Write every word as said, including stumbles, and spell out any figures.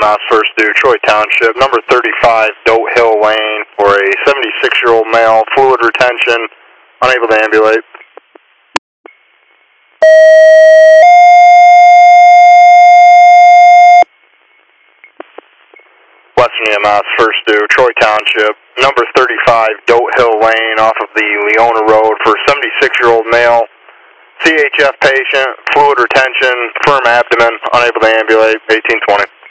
E M S first due, Troy Township, number thirty-five, Doe Hill Lane, for a seventy-six-year-old male, fluid retention, unable to ambulate. Western E M S first due, Troy Township, number thirty-five, Doe Hill Lane, off of the Leona Road, for a seventy-six-year-old male, C H F patient, fluid retention, firm abdomen, unable to ambulate, eighteen twenty.